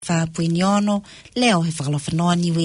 Whapuiniono, leo he whakalawhanoa niwe.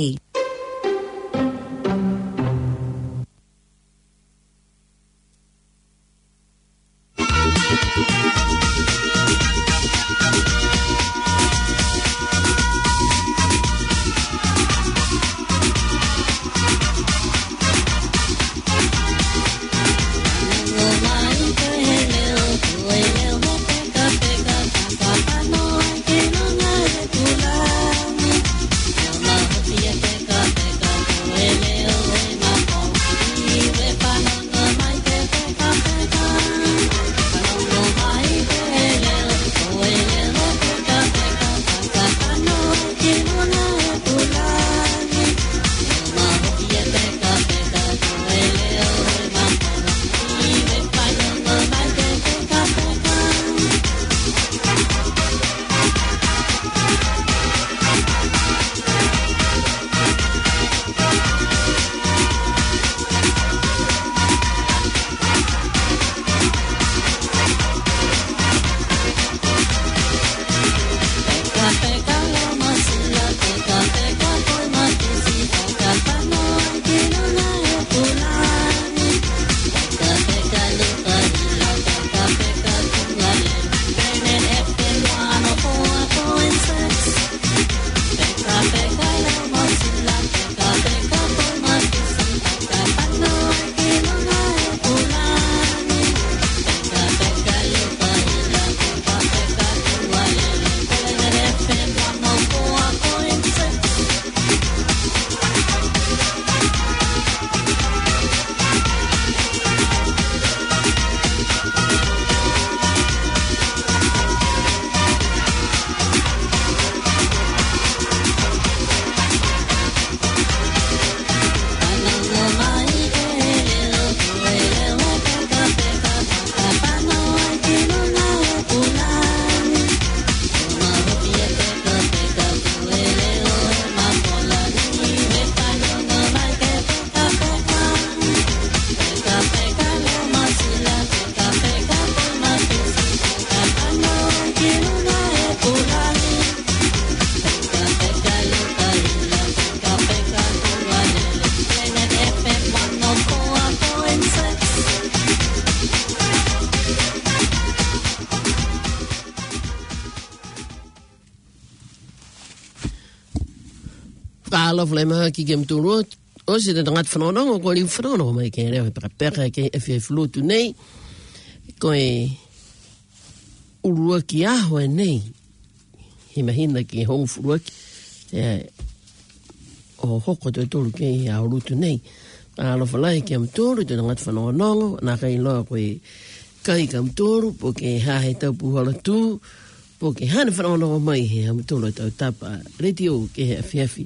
Lovely ma ki gem tu rot o se de ngat fnono ko li fnono mai ke le prepare ke e flutu nei ko e urua ki a ho nei imagina ki hong fluak o hoko to to ke a rutu nei a lo falai ke am tu de ngat fnono na kai lo ko kai kam tu po ke ha he to pu hola tu po ke han fnono mai he am tu lo to tapa radio ke fiafi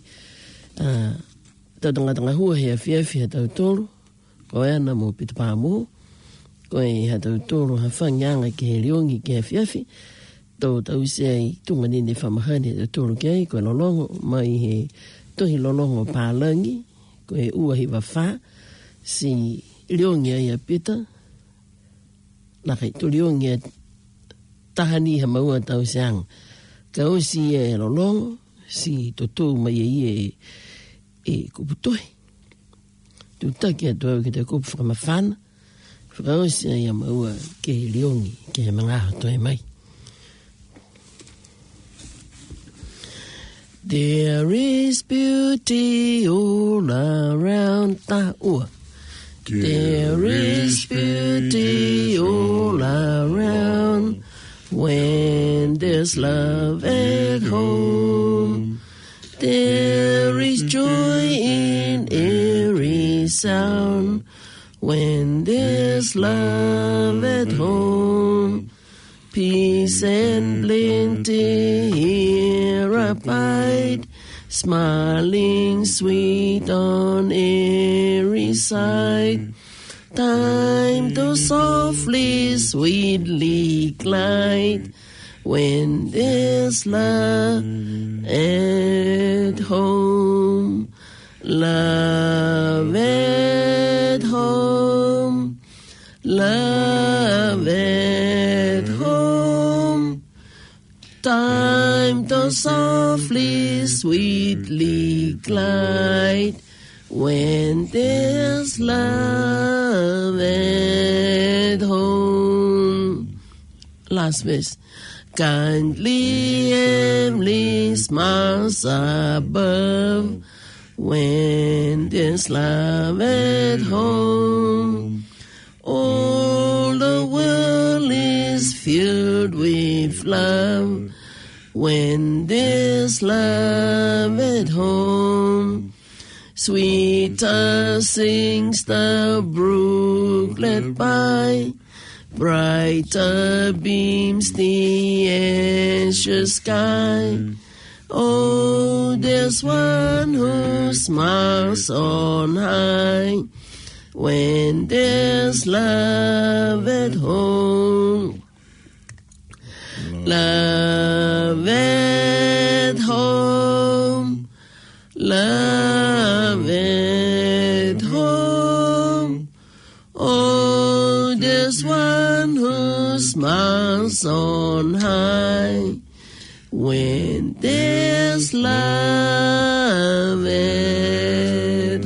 tanga hua hea fiafi tau tolu, ko e ana mo pita pāmu, ko e ha tau tolu ha whangianga ki he riongi ki he fiafi, tau sei tunga nini whamahani tau tolu ki ai, ko e lolongo mai he tohi lolongo pālangi, ko e uahi wa wha, si riongi ai a pita, lakai tu riongi a tahani ha maua tau seang, ka o si e lolongo, si toto mai e kuputohi. Tu taki atu au ki te kupu whakamawhana, whakaosia ia maua ke riongi, ke he mangaho toi mai. There is beauty all around ta ua. There is beauty all around when there's love at home. There is joy in every sound when there's love at home. Peace and plenty here abide, smiling sweet on every side. Time to softly, sweetly glide when there's love at home. Love at home. Love at home. Time to softly softly, sweetly glide when there's love at home. Last verse. Kindly heavenly smiles above when there's love at home. All the world is filled with love when there's love at home. Sweeter sings the brooklet by, brighter beams the azure sky. Oh, there's one who smiles on high when there's love at home. Love at home. Love at home. Oh, there's one who smiles on high when there's love at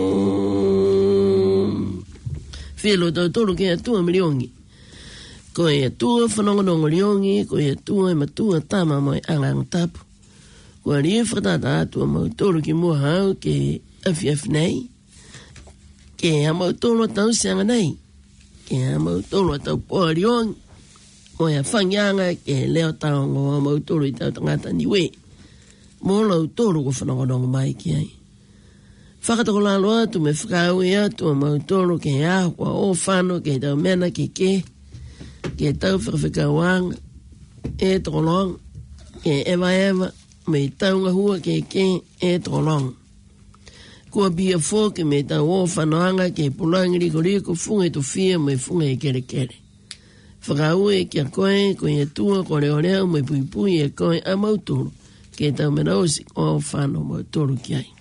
home. Filo to tolu ke tua miliongi. Ko e tua whanongonongo liongi, ko e tua e matua tama mo e angang tapu. Ko a ria whakatata atua mau tolu ki mua hau ke afiaf nei. Ke a mau tolu tau sianga nei. Ke a mau tolu tau poa liongi. Mo e a whangianga ke leo tau ngō mau tolu i tau tangata niwe. Mo lau tolu ko whanongonongo mai ki ai. Whakatako lalo atu me whakau e atu a mau tolu ke a kwa o whano ke tau mena ke tau whakawhikawanga e tolong ke ewa me tau ngahua ke e tolong. Kua bia fōke me tau o whanoanga ke pulangi riko funga to fia me funga e kere. Whakau e kia koe e tua ko reo me pui e koe a mautoro ke tau menausi o whano mautoro ki ai.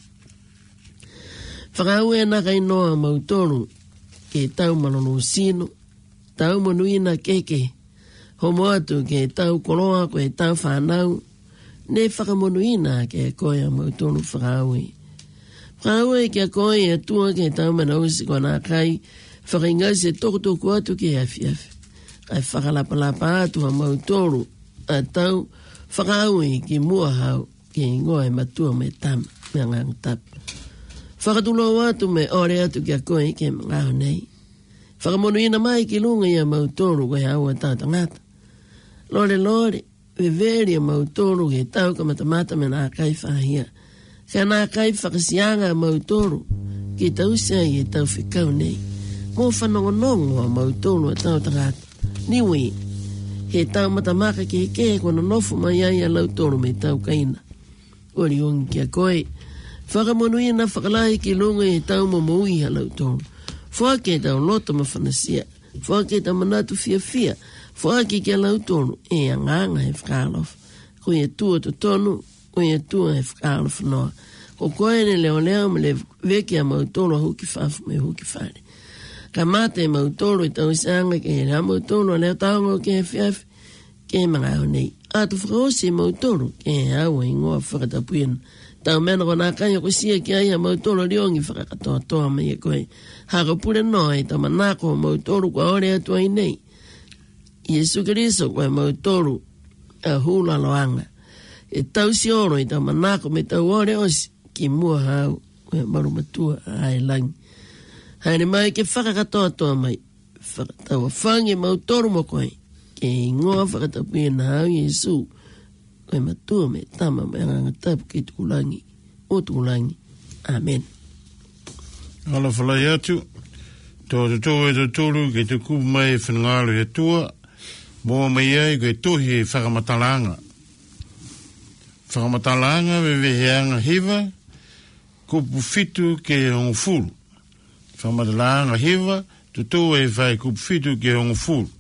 Whakau e naka inoa mautoro ke tau manono sino, tau manuina keke, homo atu ke tau koloa ko e tau whanau, ne whakamonuina ke koe a mautoro whakau e. Whakau e kia koe e tua ke tau menausi ko nā kai, whakaingasi e toku atu ke afiafi. Ai whakalapalapa atu a mautoro a tau whakau e ki mua hau ke ingoa e matua me tam me ngang tap. Whakatulo atu me ore atu kia koe ke ngāo nei. Whakamonuina mai ki lunga i a mautoro koe hau a tau tangata. Lore, veveri a mautoro ke tau ka matamata me nā kai whahia. Ka nā kai whakasianga a mautoro ki tau sia i e tau whikau nei. Mō whanongonongo a mautoro a tau tangata. Niwi, he tau matamaka ke kona nofu mai ai a lautoro me tau kaina. Ori ongi kia koe. Whakamonuina whakalai ki lunga i tau momoi a lautoro. Whake tau loto mawhanasia. Whake tau manatu fia. Whake kia lautoro e a nganga he whakalof. Ko e tua to tonu, ko e tua he whakalof noa. Ko koe ne leo me le veki a mautoro huki whafu me huki whare. Ka mate e mautoro i tau isanga ke he rea mautoro leo taongo ke he whiafi ke mga au nei. Atu whakaosi e mautoro ke he awa i ngoa whakatapuina. Tau mena ko nā kanya ko sia ki ai a mautoro liongi whakakatoa toa mai e koe. Haka pure noa e tama nāko mautoro kua ore atu ai nei. Iesu Keriso kua mautoro a hula loanga. E tau si oro e tama nāko me tau ore osi ki mua hau kua marumatua ai langi. Haere mai ke whakakatoa toa mai. Whakatawa whangi mautoro mo koe. Ke ingoa whakatapuia na hau Iesu. Koe matua me tama me anga tapu ki tukulangi. O tukulangi. Amen. Ala whalai atu. Tō tō e tō tōru ke te kupu mai e whanangalo he tua. Mō mai ai koe tohi e whakamatalanga. Whakamatalanga me veheanga hewa. Kupu fitu ke hongo fulu. Whakamatalanga hewa. Tō e whai kupu fitu ke hongo fulu.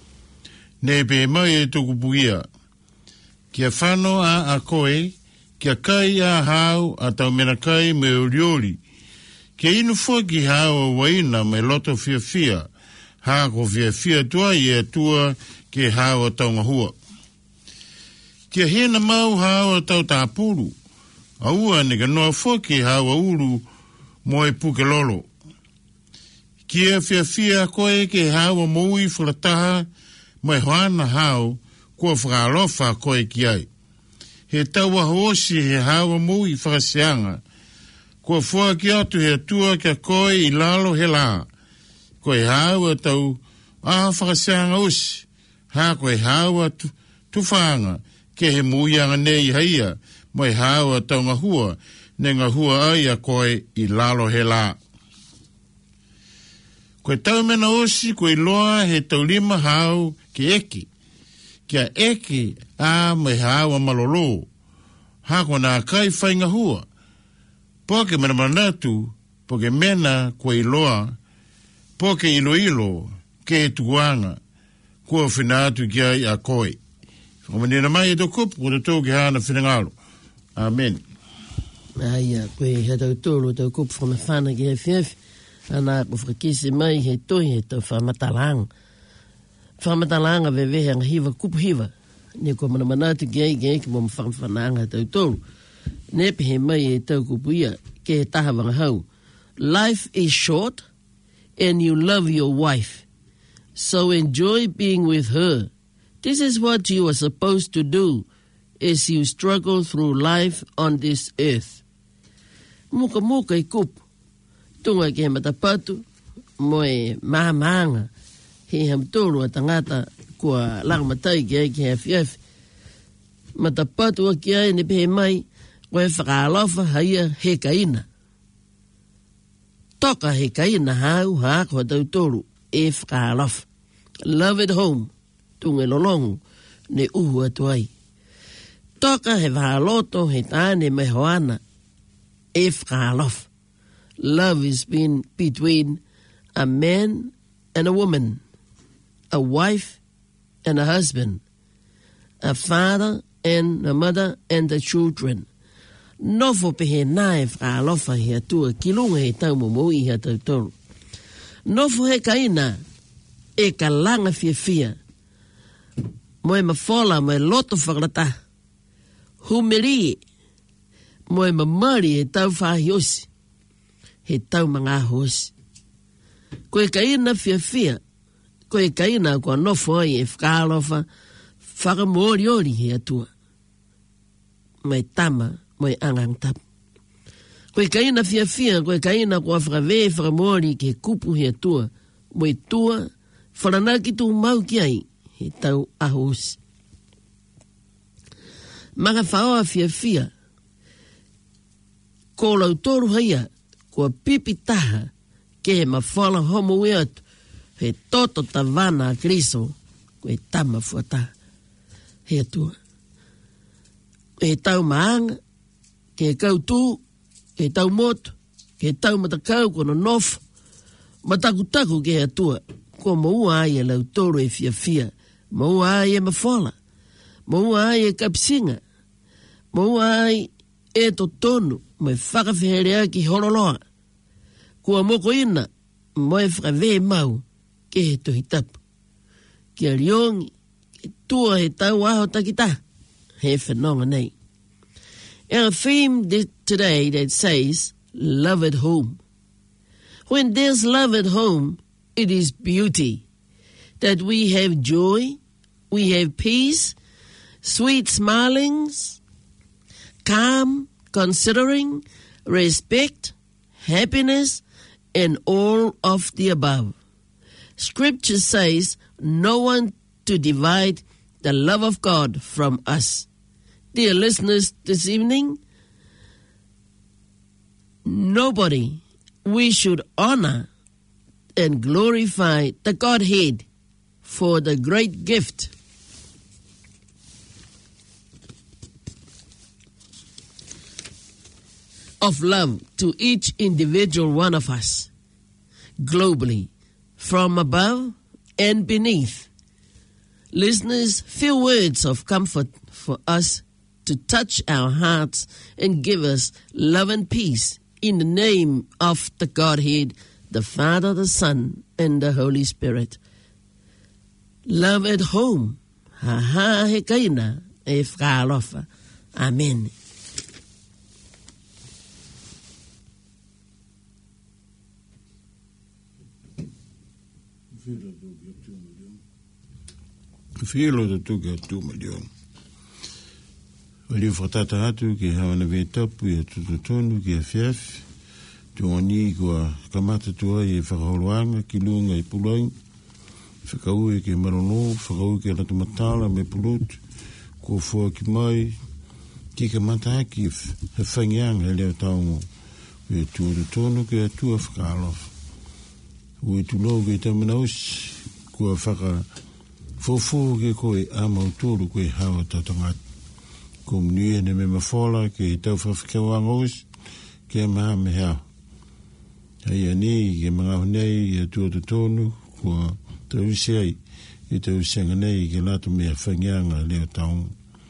Ne pe mai e tō kupu ia. Kia whano a koe, kia kai a hau a tau mena kai me oriori. Kia inu fua ki hau a waina me loto fia, ha ko fia tua i e tua ki hau a taunga hua. Kia hena mau hawa tau tāpuru. Aua ne ka noa whoki hawa uru mo e puke lolo. Kia fia koe ke hawa moui whakataha mai hoana hao kua whakalofa koe ki ai. He taua hoosi he hawa moui whakasianga. Kua fua ki atu he atua kia koe I lalo he la. Koe hawa tau whakasianga osi. Ha koe hawa tufanga ke he muianga nei haia. Mai hawa tau ngahua ne ngahua ai a koe I lalo he la. Koe tau mena osi koe loa he tau lima hau ke eki. Kia eki a mai hawa malolo. Hako nā kai whai ngahua. Poke mena manatu, poke mena koe loa, poke ilo ke tuanga, kua whinatu ki ai a koe. Whamanina mai e to kupu, kua tau ki hana whinangalo. Amen. Aia, koe he tau tōru tau kupu whana whana ki he whiawhi. Ana ko whakakise mai he toi he tau whamatalanga. Whamatalanga vewe hanga hiwa kupu hiwa. Ne ko mana manatu ki ai ki mo mwhananga tau tōru. Nepe he mai e tau kupu ia ke he taha wanga hau. Life is short and you love your wife. So enjoy being with her. This is what you are supposed to do as you struggle through life on this earth. Muka I kupu. Tunga ke he matapatu, mo e mahamanga, he hamtoro a tangata kua langamatai ki ai ki he whiawhi. Matapatu a ki ai ne pehe mai, koe whakaalofa haia he kaina. Toka he kaina hau haako tau toru e whakaalofa. Love at home, tunga lolongu, ne uhu atu ai. Toka he whakaloto he tāne me hoana, e whakaalofa. Love is between a man and a woman, a wife and a husband, a father and a mother and the children. Nofo pehe nae whaalofa hea tua ki lunga he tau momoi hea tau toru. Nofo he kaina e ka langa fia. Moe mawhola moe loto whakarata. Humeri moe mamari he tau whahiosi. He tau mga hosi. Koe kaina fia. Koe kaina kua nofo ai e whakaalofa whakamori he atua. Mai tama, mai angang tap. Koe kaina fia, koe kaina kua whakawe whakamori ke kupu he atua. Mai tua, whananaki tu mau ki ai, he tau ahosi. Maka whaoa fia. Ko lau toru haia, kua pipi taha ke he mawhala homo e atu he toto tawana a kriso koe tama fuata he atua. He tau maanga, ke he kau tū, ke he tau motu, ke he tau matakau kono nofu, matakutaku ke he atua, kua maua ai e lau toro e fia, maua ai e mawhala, maua ai e kapsinga, maua ai e to tonu, mai whakawherea ki hololoa. Kua moko ina, moe whakawe mau, ke he tohi tapu. Kia riongi, ke tua he tau aho takita, he whanonga nei. Our theme today that says, love at home. When there's love at home, it is beauty. That we have joy, we have peace, sweet smilings, calm, considering, respect, happiness, and all of the above. Scripture says no one to divide the love of God from us. Dear listeners, this evening, nobody, we should honor and glorify the Godhead for the great gift of love to each individual one of us, globally, from above and beneath. Listeners, few words of comfort for us to touch our hearts and give us love and peace in the name of the Godhead, the Father, the Son, and the Holy Spirit. Love at home. Ha ha he kaina. e whakaalofa. Amen. Filo da tuka 2 milion. Wali whatata atu ki hawana vetapu ia tututonu ki a fiafi. Tuoni kua kamata tua i whakaholoanga ki lunga i pulai. Whakaue ki marono, whakaue ki ratamatala me pulutu. Kua fua ki mai. Ki kamata haki he whangianga he leo taongo. Ue tututonu ki a tua whakalofa. Ue tulo ki tamana usi. Kua Fofu ke koe a mautoro koe hawa tatangat. Ko mnue ne me mafola ke tau whawhikawanga us ke maha me hao. Hei ani ke mga honei e tua tonu kua tau seai e tau senga nei ke lato mea whangianga leo taonga.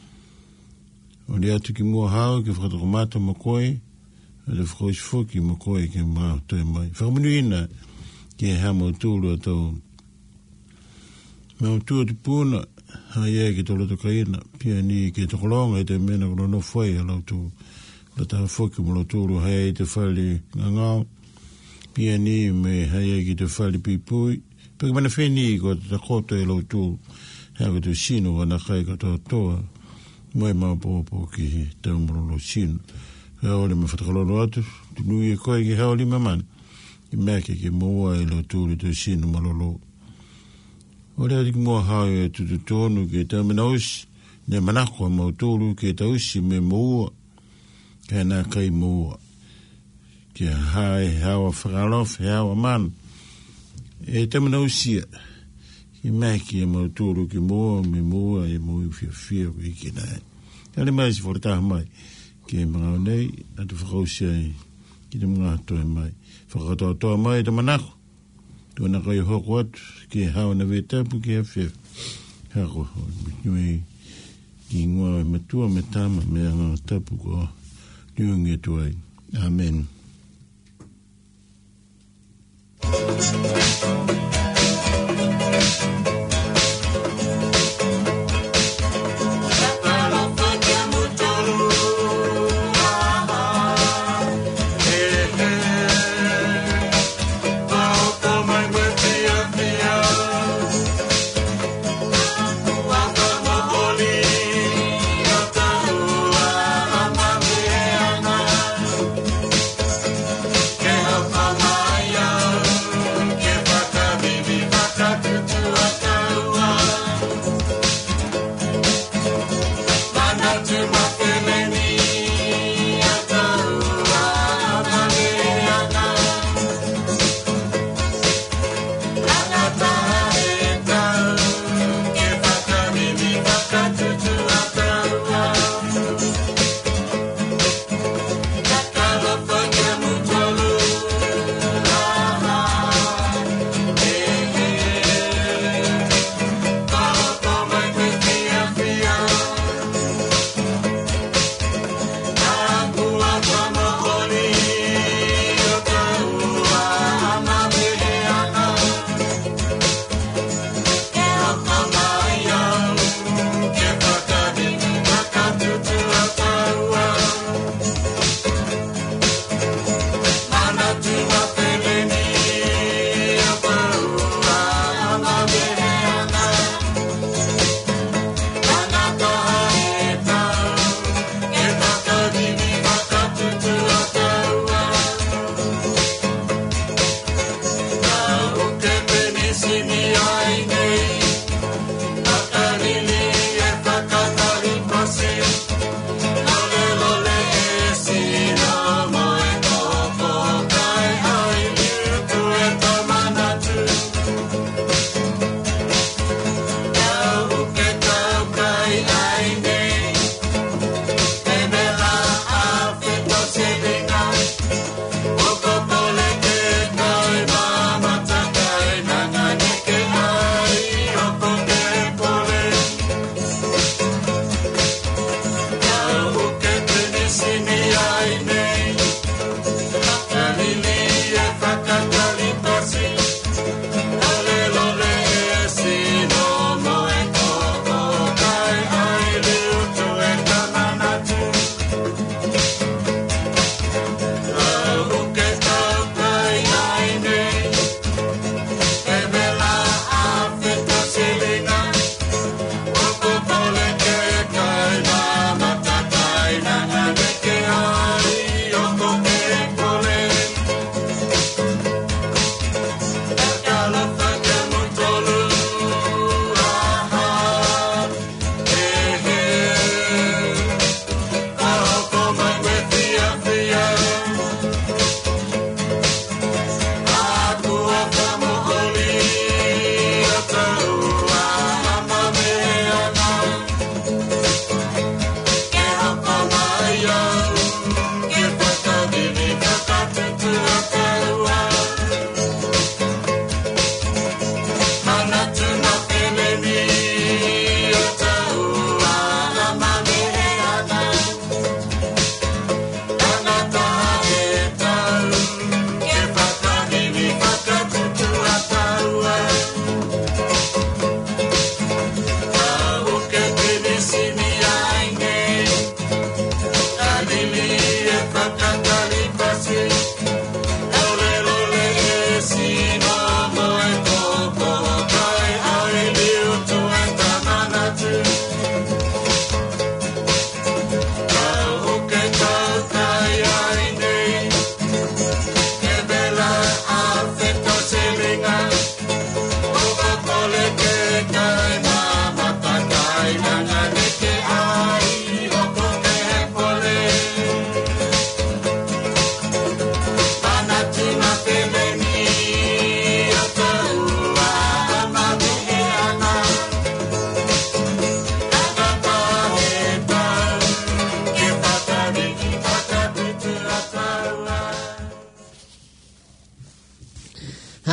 O le atu ki mua hao ke whakatakomata ma koe e le whakausfoki ma koe ke mga toi mai. Whakamunuina ke hao mautoro a tau Mau tua te pūna, haia ki tolo to kaina, pia ni ki te kolonga i te mena kono no whai, alau tu la taha whoki mo lo tūru haia i te whali ngangau, pia ni me haia ki te whali pipui, pia ki mana wheni ko te takoto e lau tūru, hea ko te sino wana kai ka toa toa, mai mau pōpō ki tau mo lo sino. Hea ole me whatakalono atu, tu nui e koe ki hea oli mamani, ki mea ki moa e lau tūru te sino malolo. O rea dik mua hao e tututonu ke tamina usi, ne manako a mautolu ke ta usi me moua, ke nā kai moua. Ke hae hawa whakalof, hawa man. E tamina usia, ki maki a mautolu ke moua, me moua e moui fia i ke nai. Kale mai si whorataha mai, ke mga nei, atu whakausia ki te mga atoe mai. Whakatoa mai te manako. Tuna kai hoko atu, ki hao na vetapu ki a whia. Hako, nui ki ngua e matua me tama me anga tapu ko niungi tuai. Amen. Be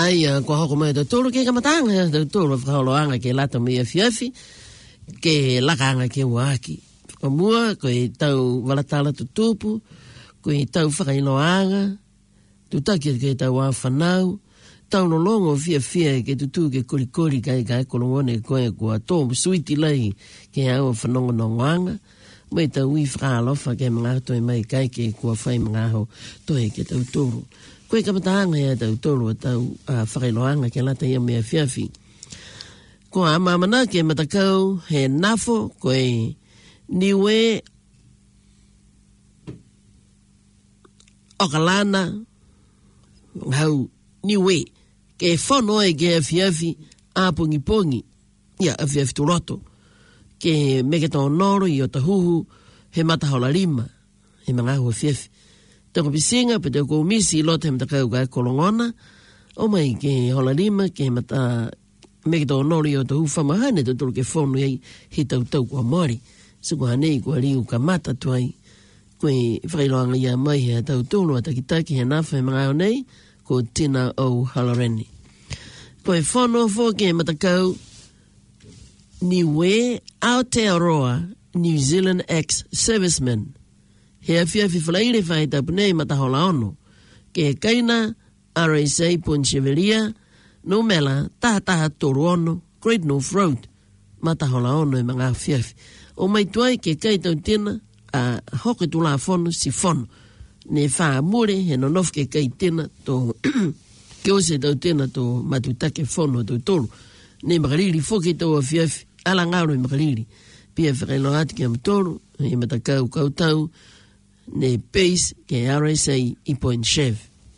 ai ko hoko mai to tolo ke kamatanga to tolo whakaoloanga ke lata mea fiafi ke lakanga ke waki. Kamua ko e tau walatala tutupu, ko e tau whakailoanga, tutaki ke tau whanau, tau nolongo fia ke tutu ke korikori kai kolongone koe kua tō suiti lai ke au whanongo nongwanga, mai tau i whakalofa ke mga toi mai kai ke kua whai mga ho toi ke tau toro. Koe kamatanga ia tau toro tau whakailoanga ke lata ia mea fiafi. Ko a mamana ke matakau he nafo koe niwe okalana hau niwe ke whono e ke afiafi a pongi ia afiafi turoto ke meketo noro i o tahuhu he matahola lima he mga hua afiafi. Tako pisinga pe te ko misi lote he matakau kai kolongona o mai ke hola lima ke mata meketo noro i o tahuhu whamahane te tolo ke whono i he tau kua mori. So ko hanei kua riu ka mata tuai koe whairoanga ia mai he tau tolo a takitaki he nafa he mga nei ko Tina o Haloreni. Koe whono ke matakau niwe Aotearoa New Zealand ex-serviceman. He awhiawhi whalaire whai tapunei matahola ono. Ke kaina RSA Ponchevelia no mela taha toru ono Great North Road matahola ono e mga awhiawhi. O mai tuai ke kai tau tena a hoke tula whono si whono. Ne wha mure he nonof ke kai tena to ke ose tau tena to matutake whono tau tolu. Ne makariri whoke tau a whiawhi ala ngaro i makariri. Pia whakailo ati ke amatoro he matakau kautau ne base ke RSA i Point Chev.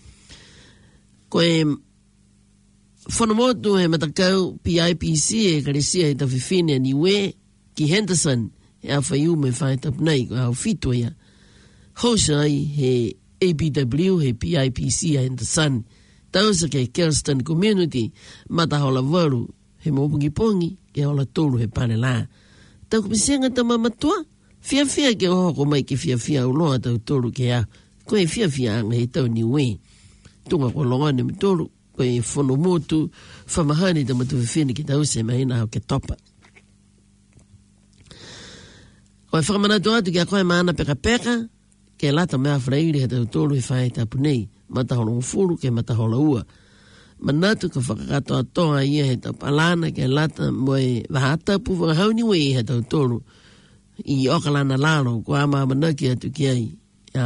Koe whonomotu he matakau PIPC e karesia e tawhiwhine niwe ki Henderson e a whaiu me whai tapunei ko au fitua ia. Hosai he ABW he PIPC a Henderson. Tausa ke Kelston Community matahola waru he mopungi ke hola tolu he pane la. Tau kupisenga ta mamatua fia ke hoko mai ke fia uloa tau tolu ke a. Koe fia anga he tau niwe. Tunga ko longane mi tolu koe whonomotu whamahani ta matuwhine ki tau se mahina hau ke topa. Koe whakamanatu atu kia koe maana peka ke lata mea wharairi he tau tolu he whae tapunei matahola ngufuru ke matahola ua. Manatu ka whakakato atoa ia he tau palana ke lata moe wahatapu whakahauni wei he tau tolu i okalana lalo ko ama manaki atu ki ai a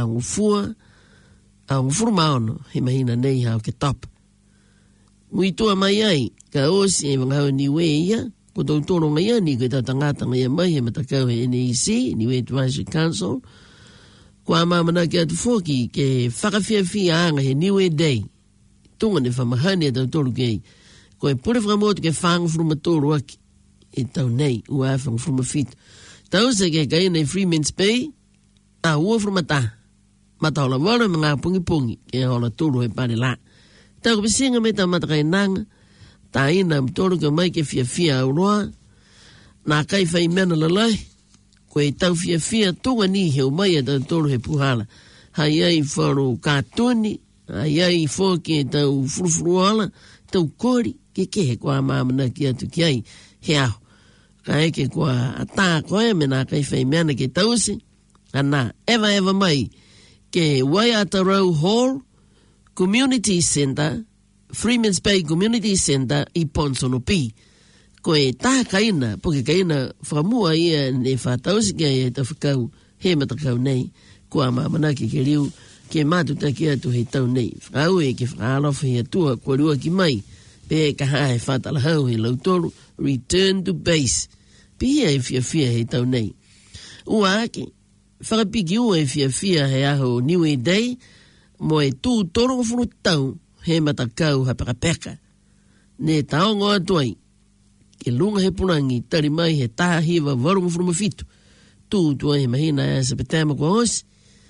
ngufuru maono he mahina nei hao ke top. Muitua mai ai ka osi e whakahauni wei ia ko tau tolo ngai ani ko tau tangata ngai mai he matakau he NEC, Niwe Advisory Council. Ko ama manaki atu foki ke whakawhiawhia anga he Niwe Day. Tunga ne whamahane e tau tolu kei. Ko e pure whakamotu ke whangawhuruma tolu aki e tau nei ua e whangawhuruma fitu. Tau se ke kai nei Freeman's Bay a ua whuruma ta. Matahola wala mga pungi ke hola tolu he pane la. Tau kupisinga me tau matakai nanga ta ina mtoro ke mai ke fia uroa na kai whai mena lalai ko e tau fia tunga ni he umai e tau tolu he puhala hai ai wharu kātuni hai ai whoki e tau furufuruala tau kori ke he kua mamana ki atu ki ai he aho ka eke kua ata koe me na kai whai mena ke tausi ana eva mai ke Waiatarau Hall Community Center Freeman's Bay Community Center i Ponsonopi. Ko e taha kaina, poke kaina whamua ia ne whatausi kia e tawhakau he matakau nei, ko a mamanaki ke riu ke matuta ki atu he tau nei. Whakau e ke whakalofa he atua kua rua ki mai, pe ka hae whatalahau he lautoru, return to base. Pia e fia he tau nei. Ua ake, whakapiki ua e fia he aho Niwe Day, mo e tū toro furu tau, he matakau hapekapeka. Ne taongo atuai, ke lunga he punangi, tari mai he taha hiwa warungu furuma fitu. Tu tua he mahina e sepetema kwa hosi,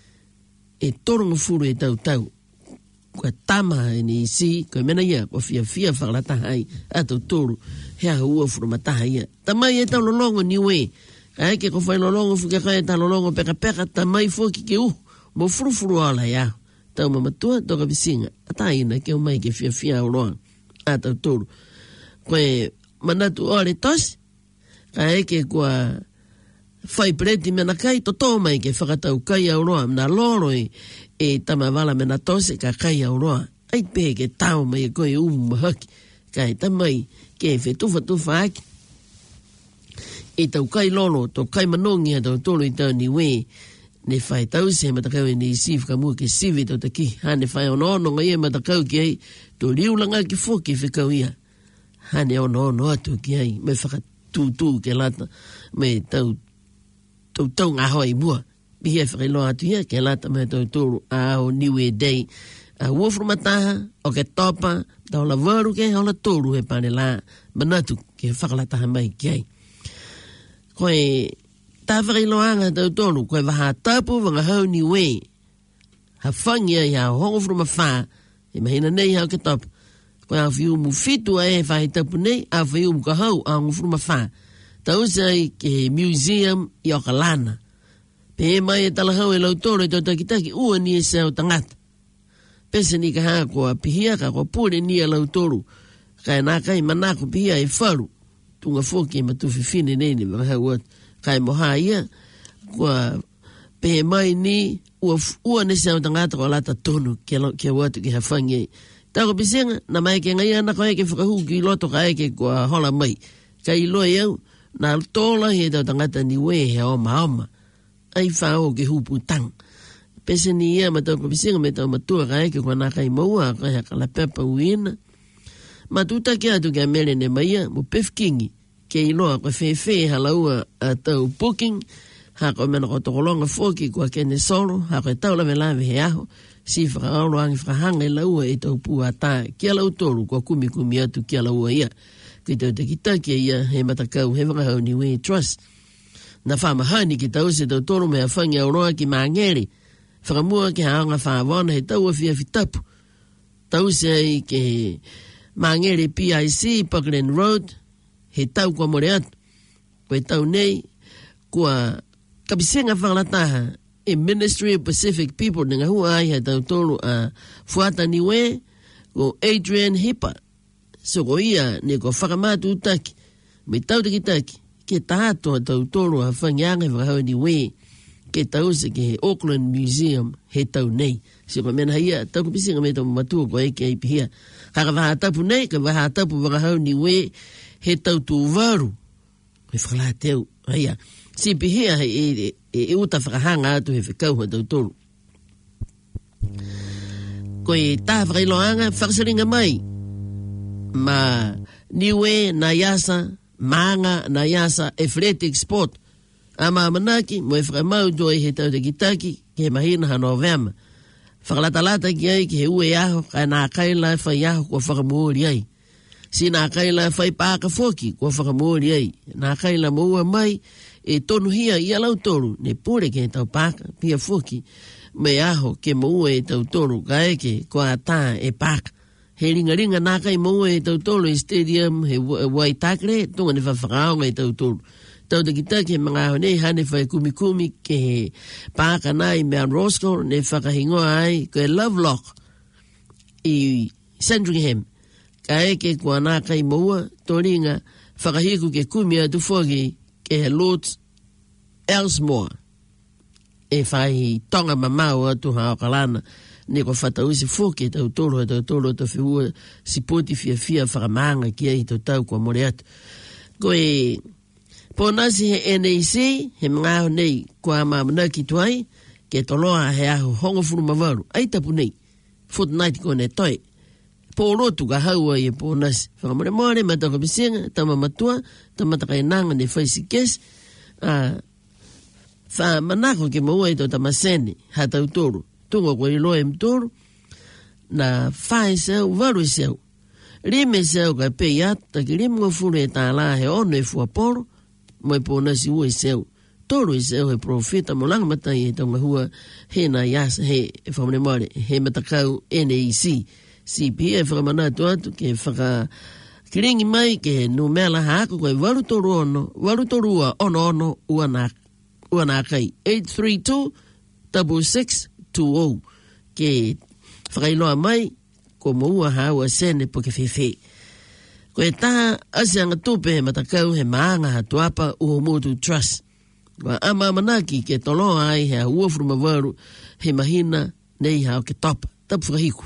e torongo furu e tau. Kwa tama e ni isi, kwa mena ia, kwa fia whakalataha ai, atau toru, he aha ua furuma taha ia. Tamai e tau lolongo niwe, ka eke ko whai lolongo fuke kai e tau lolongo peka, tamai fuki ke mo furu ala ia. Tau mamatua toka visinga, ata ina ke o mai ke fia uroa. a tau tolu. Koe manatu ore tosi, ka eke kua whai preti mena kai, to tō mai ke whakatau kai au roa, mna loro e tamawala mena tosi ka kai au roa. Ai pē ke tau mai e koe umu mahaki, kai tamai ke whetufa tufa aki. E tau kai lolo, tau kai manongi a tau tolu i tau ni we, ne whai tau se matakau e ni isi whakamua ke sivi tau taki. Hane whai ono ngai e matakau ki ai, tō riulanga ki fōki whikau ia. Hane ono atu ki ai, me whakatūtū ke lata, me tau ngā hoa i mua. Pihia whakailoa atu ia, ke lata me tau tōru a o niwe dei. A uofru mataha, o ke topa, tau la waru ke hola tōru he pane la, manatu ke whakalataha mai ki ai. Koe, tā whakailoanga tau tōru, koe waha tapu wanga hau niwe, ha whangia i hao hongofru mawha, e mahina nei hao ke topa. Koe a whiu mu fitu a e whahi tapu nei, a whiu mu ka hau a hongofru mawha. Tau sei ke museum i Okalana. Pe mai e talahau e lau tōru e tau takitaki ua ni e sao tangata. Pese ni ka haa kua pihia ka kua pūre ni e lau tōru. Kai nā kai manako pihia e wharu. Tunga fōki e matuwhi whine nei ni wakahau atu. Kai moha ia kua pe mai ni ua ni sao tangata kua lata tonu kia watu ki hawhangi ei. Tako pisenga na mai ke ngai ana koe ke whakahu ki loto ka eke kua hola mai. Kai loa iau. Nā tōla he tau tangata ni we he oma. Ai whao ke hupu tang. Pese ni ia ma tau kapisinga me tau matua ka eke kua nā kai maua ka hea kala pepa uina. Matuta ke atu ke amere ne maia mo pefkingi ke iloa kua whewhe halaua a tau booking. Ha koe mena ko tokolonga fōki kua kene solo. Ha koe tau lawe lawe he aho. Si whakaoro angi whakahanga i laua e tau pua tā. Kia lau tōru kua kumi atu kia laua ia. Ki tau te kitaki ia he matakau he wakahau ni we trust. Na whamahani ki tau se tau toro mea whangi au roa ki maangere. Whakamua ki haonga whaavona he tau awhia whitapu. Tau se ai ke maangere PIC, Parkland Road, he tau kua more atu. Koe tau nei, kua kapisenga whangalataha e Ministry of Pacific People nenga hua ai he tau toro a Fuata Niwe o Adrian Hipper. So ko ia ne ko whakamatu utaki, me tau te kitaki, ke tātua tau toro a whangianga i whakahau ni we, ke tau se ke he Auckland Museum he tau nei. So ko mena ia, tau ko pisinga me tau matua ko eke ai pihia. Kaka wahatapu nei, ka wahatapu whakahau ni we, he tau tū waru. He whakalāteu, haia. Si pihia e uta whakahanga atu he whakau ha tau toro. Koe tā whakailoanga, whakasaringa mai, ma niwe na yasa manga na yasa athletic sport ama manaki mo e whakamau doi he tau te kitaki ke mahina ha November whakalatalata ki ai ki he ue aho ka nā kaila whai aho kua whakamuori ai si nā kaila whai pāka whoki kua whakamuori ai nā kaila maua mai e tonu hia i alau toru ne pure ke tau pāka pia whoki me aho ke maua e tau toru ka eke kua tā e pāka. He ringa nā kai maua e tau tolu i stadium, he Waitakere, tunga ne whawhakaonga e tau tolu. Tau te kitaki he mga aho nei hane whai kumikumi ke he pāka nā i Mount Roscoe, ne whakahingoa ai ko e Lovelock i Sandringham. Ka eke kua nā kai maua, tō ringa whakahiku ke kumi atu whoki ke he Lords Elsmore. E whai tonga mamau atu haokalana. Ne ko whatausi whoke tau toro tau whiua sipoti fia whakamanga ki ai tau kua more atu. Ko e pōnasi he NAC, he mga aho nei kua mamanaki tuai, ke toloa he aho hongofuru mawaru, ai tapu nei, fortnight ko ne toi. Pōrotu ka haua i e pōnasi. Whakamore moare, mataka pisenga, tama matua, tamataka e nanga ne whaisi kes, wha manako ke maua i tau tamasene, ha tau toro. Tunga ko i loe mtoro, na whae seu, waru i seu. Rime seu ka pe iata, ki rime ngā fure e tā la he ono e fuaporo, mo e pōnasi ua i seu. Toro i seu he profeta, mo langa matai e tonga hua, he na yasa, he whamane moare, he matakau NAC. Si pia e whakamanatu atu, ke whakakiringi mai, ke no mela hako, koe waru toru ua, ono, ua nā kai. 832-66 20 ke whakailoa mai ko maua haua sene po ke whewhe. Ko e taha asianga tupe he matakau he maanga ha tuapa Uhomotu Trust. Wa ama manaki ke tolo ai he ua furumavaru he mahina nei hao ke topa. Tapu whakahiku.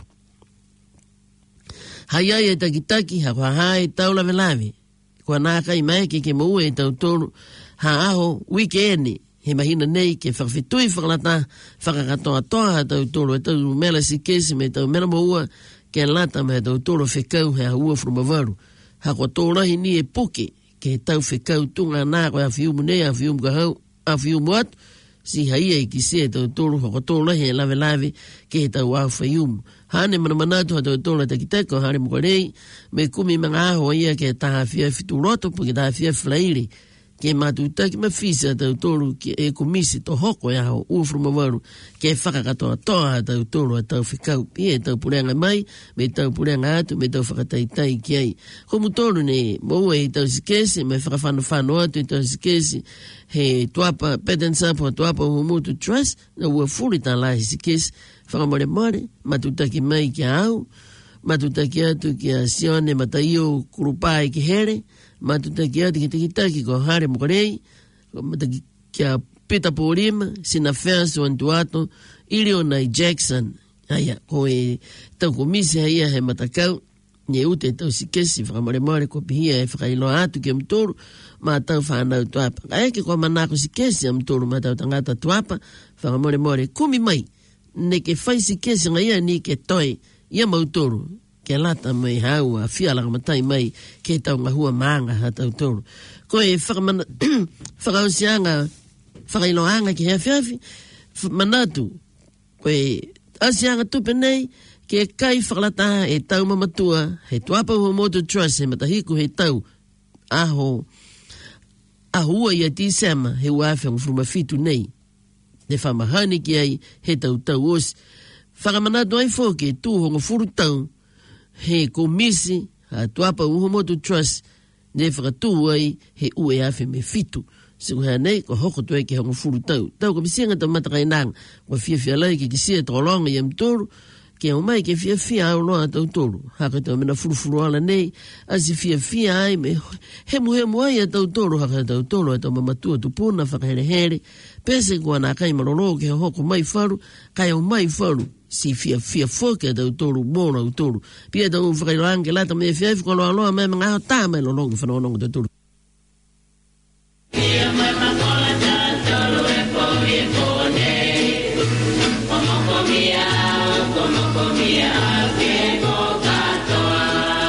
Hai ai e takitaki ha kwa hai tau lave lave. Kwa naka i mai ke maua e tau tolu ha aho weekendi he mahina nei ke whakawhitui whakalata whakakatoa toa ha tau tolu e tau mela si kesi me tau mela maua ke lata me tau tolu whekau he ua furumavaru. Ha kwa tōrahi ni e puke ke tau whekau tunga nā koe a whiumu nei, a whiumu kahau, a whiumu atu, si haia i ki se tau tōru, ha kwa tōrahi e lawe lawe ke tau au whiumu. Hane manamanatu ha tau tōra takiteko, hane mukwarei, me kumi mga aho ia ke taha whia whituroto, po ke taha whia whilairi, ke matutaki mawhisa tau tōru ke e kumisi to hoko e aho uafurumavaru ke whakakatoa toa tau tōru a tau whikau pia tau purenga mai me tau purenga atu me tau whakataitai ki ai. Komu tōru ne maua i tau sikesi me whakawhanawhano atu i tau sikesi he tuapa Petensapo tuapa Uhomotu Trust na ua furi tā lahi sikesi whakamore more matutaki mai ki au matutaki atu ki a Sione Mataio Kurupai ki here matutaki atu ki takitaki ko hare mukarei, matutaki kia Peter Porima, Sina Ferso Antuato, Ilionai Jackson, haya, ko e tau komisi haya he matakau, nye ute tau sikesi, whakamare ko pihia e whakailo atu ki mtoru, ma tau whanau tuapa. Kaya ke kwa manako sikesi a mtoru, ma tau tangata tuapa, whakamare kumi mai, ne ke whai sikesi ngaya ni ke toi, ia mautoru, ke lata mai haua, whialaka matai mai, ke tau ngahua maanga ha tau tōru. Ko e whakausianga, whakailoanga ki hea whiawhi, manatu, ko e asianga tupe nei, ke kai whakalataha e tau mamatua, he tuapa Uhomotu Trust, he matahiku he tau, aho ua ia tisema, he uawhiang frumafitu nei, ne whamahani ki ai, he tau osi. Whakamanatu ai fōke, tūhonga furu tau, he komisi ha tuapa Uhomotu Trust ne whakatū ai he ue awhi me fitu. Siku hea nei, ko hoko tue ki hongo furu tau. Tau ka misinga tau matakai nang, ko whiawhia lai ki kisia tōlonga i amtoru, ke au mai ke whiawhia au loa tau toru. Haka tau mena furu ala nei, asi whiawhia ai me hemu ai a tau toru, haka tau toru a tau mamatua tupuna, whakahere, pese kua nā kai maroro ke hoko mai wharu, kai au mai wharu, si fia foke a tau toru, mōna au toru. Pia tau whakailoanga ke lata me whiawhi ko loa loa mai mga aho tā mai lolongi whanononga tau toru. Pia mai makola tau toru e pōri e pōne, komoko mia ke ko katoa.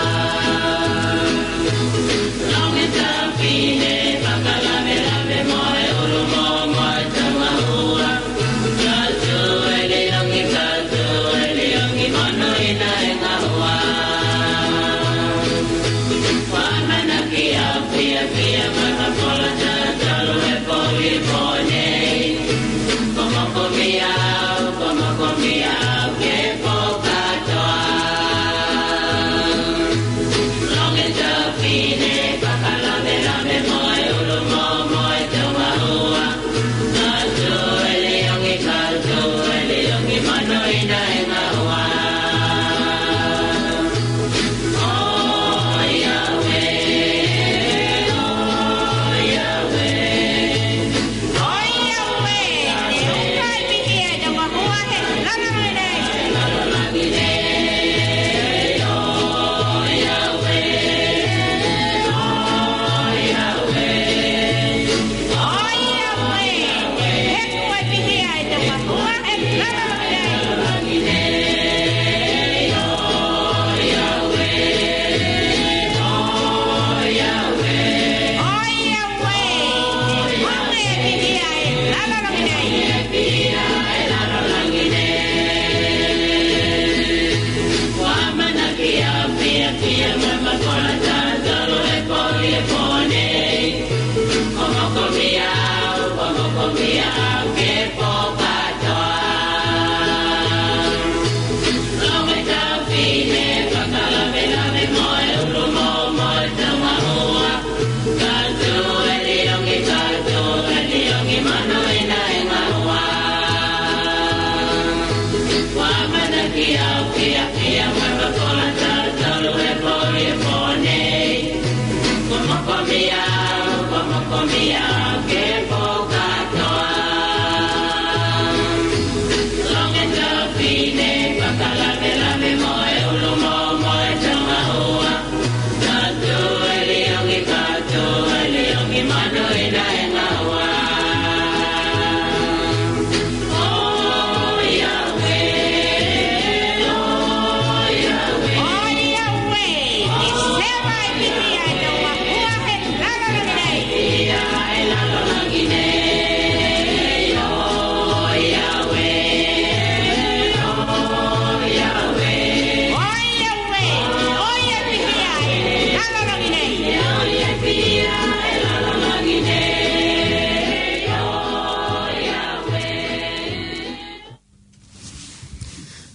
Longi tau pine, pakalame lame moe urumo moe tau ahua, katu ele longi katu ele longi mono ina e ngahua. Wamana ki au pia mai makola tau toru e pōri pōne, komoko mia ke ko katoa. Longi tau pine, pakalame lame moe urumo moe tau ahua, katu ele longi mano ina e ngahua. Kia, mama kola tau tolu e pōri e pōne.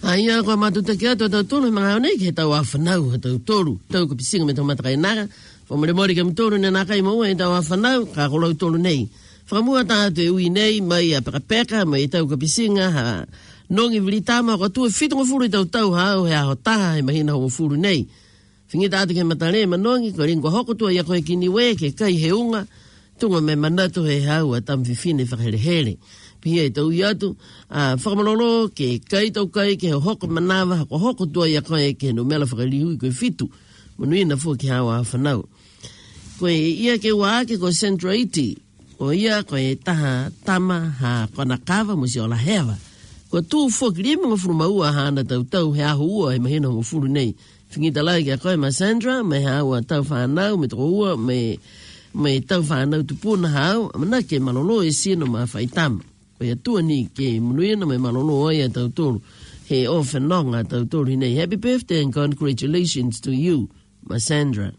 Aia ko matuta kia to tolu mga nei ke tau afanau tau tolu tau ko pisinga me tomata kai naga fomole mori ke mtolu ne nakai mo e tau afanau ka ko tolu nei famua ta te ui nei mai a peka mai tau ko pisinga ha nongi vilitama ko tu fitu ngofuru tau ha o ha ta e mahina ngofuru nei fingi ta ke matale manongi ko ringo hoko tu ya ko kini we ke kai heunga tunga me manatu he ha o tam fifine fa hele pia e tau iatu, whakamalono ke kai tau kai ke hoko manawa, ko hoko tua ia kai ke no mela whakalihui koe fitu, manuina fua ki hawa whanau. Koe ia ke waake ko Central Iti, o ia koe taha tama ha kona kawa musi o la hewa. Ko tu fua ki rima ngafuru maua hana tau he ahu ua he mahina ngafuru nei. Whingita lai ke koe ma Sandra, me he aua tau whanau, me toko ua, me tau whanau tupuna hao, mana ke malolo e sino ma whaitama. Ko ia tua ni ke munuina me malono oia tau tolu. He o whanonga tau tolu hinei. Happy birthday and congratulations to you, Masandra.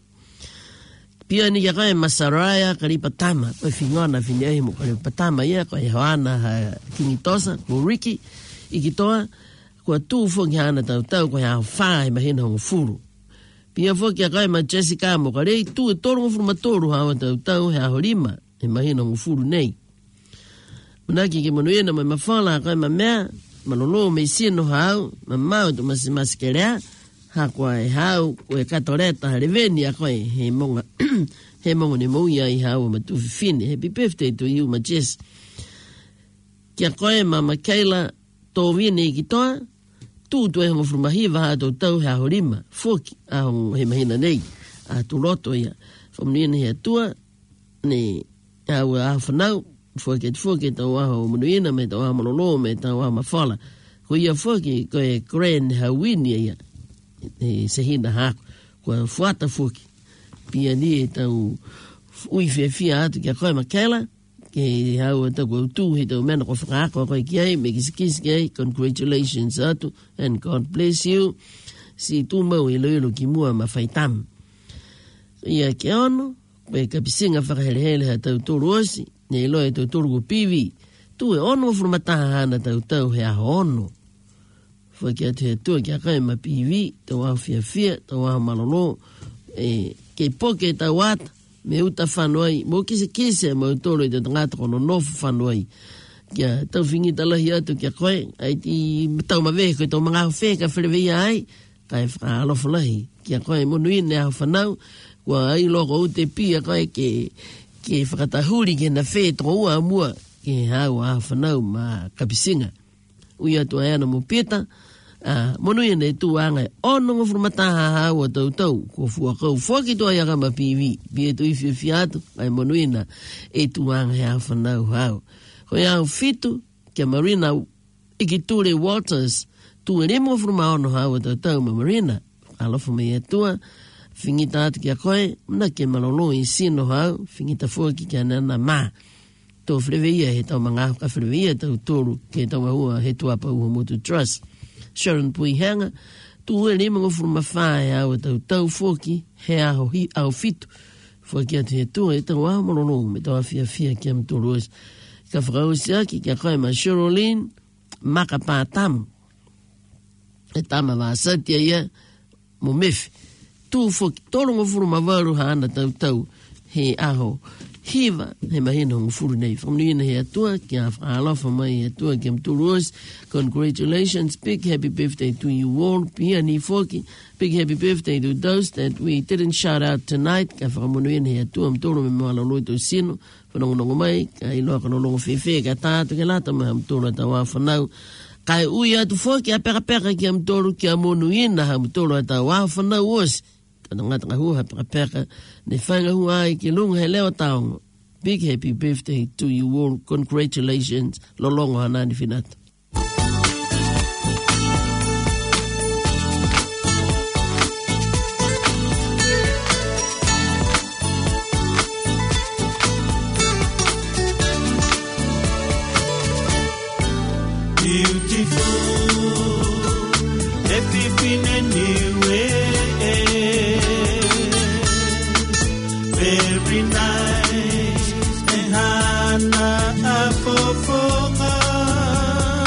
Pia ni kia koe Masaraya Karipatama. Koe whingona whinehi mo Karipatama ia. Koe Hoana ha Kinitosa, ko Ricky. Ikitoa, kua tū whongi hana tau koe hao whae mahina hongo furu. Pia whoki a koe ma Jessica mo karei. Tū e tolu ngofuru matoru hawa tau he aho lima. He mahina hongo furu nei. Manaki ke manuena mai mawhala kai ma mea, malolo me sino hau, ma mau tu masikerea, ha koe hau, koe katoreta hareveni a koe, he monga ne mouia i hau ma tu fine. Happy birthday to you, ma Jess. Kia koe ma Makaila, tō vine i ki toa, tū tu e hongo frumahiva ha tau he aho rima, fuki, aho he mahina nei, a tu loto ia. Whamunuena he atua, ne hau a whanau, fuke tau aho manuina me tau aho malolo me tau aho mawhala. Ko ia fuke koe grand hawini ia, e sehina hako, koe fuata fuke. Pia ni e tau ui fia atu kia koe Makela, ke hau tau koe utu he tau mena ko whakako koe ki ai, me kisikis ki ai, congratulations atu, and God bless you. Si tu mau i loilo ki mua ma whaitam. Ia ke ono, koe kapisinga whakahelehele ha tau tolu osi, ne loe tau tolu ko pivi, tu e ono whurumataha hana tau he aho ono. Fua ki atu he tua ki a kai ma pivi, tau aho fia, tau aho malolo, ke poke tau ata, me uta whanuai, mo kise mo tolo i te tangata kono nofu whanuai. Kia tau whingi talahi atu ki a koe, ai ti tau mawehe koe tau mga aho wheka whirewea ai, kai whakalofu lahi. Ki a koe monuine aho whanau, kua ai loko ute pia koe ke whakatahuri ke na whē toko ua mua ke hau a whanau ma kapisinga. Ui atu aena mo peta, monuia nei tu anga ono ngofurumataha hau a tau, ko fua kau whaki toa iaka ma piwi, bia tu iwi fiatu, ai monuina e tu anga he a whanau hau. Ko iau fitu, kia Marina Ikiture Waters, tu e remo furuma ono hau a tau ma Marina, alofu me e tua, whingita atu kia koe, mna ke malolo i sino hau, whingita fuaki kia nana ma. Tō whireweia he tau mga ka whireweia tau tōru, ke tau mahua he tuapa ua motu trust. Sharon Pui Hanga, tu ue rima ngofuru mawhae au tau fuaki, he aho fitu. Fuaki atu he tua e tau aho malolo, me tau awhia kia mtoro ois. Ka whakausi aki kia koe ma Sherilyn, maka pātam. E tama wāsatia ia, mo mefi. Tu fuki tolo ngofuru mawaru haana tau he aho hiva he mahina ngofuru nei whamnuina he atua kia whaalofa mai he atua kia mturuos. Congratulations, big happy birthday to you all. Pia ni fuki, big happy birthday to those that we didn't shout out tonight. Ka whakamunuina he atua mtoro me moala loi tau sino whanongonongo mai ka iloa kanolongo whewhe ka tātu ke lata maha mtoro ata wā whanau. Kai ui atu fuki a peka kia mtoro kia monuina ha mtoro ata wā whanau osi. Ngata hua peka ne whanga hua ai ki lunga he leo taongo. Big happy birthday to you all. Congratulations. Lolongo hanani whinata. Beautiful, everything in new way. Very nice, and Hana Afofonga.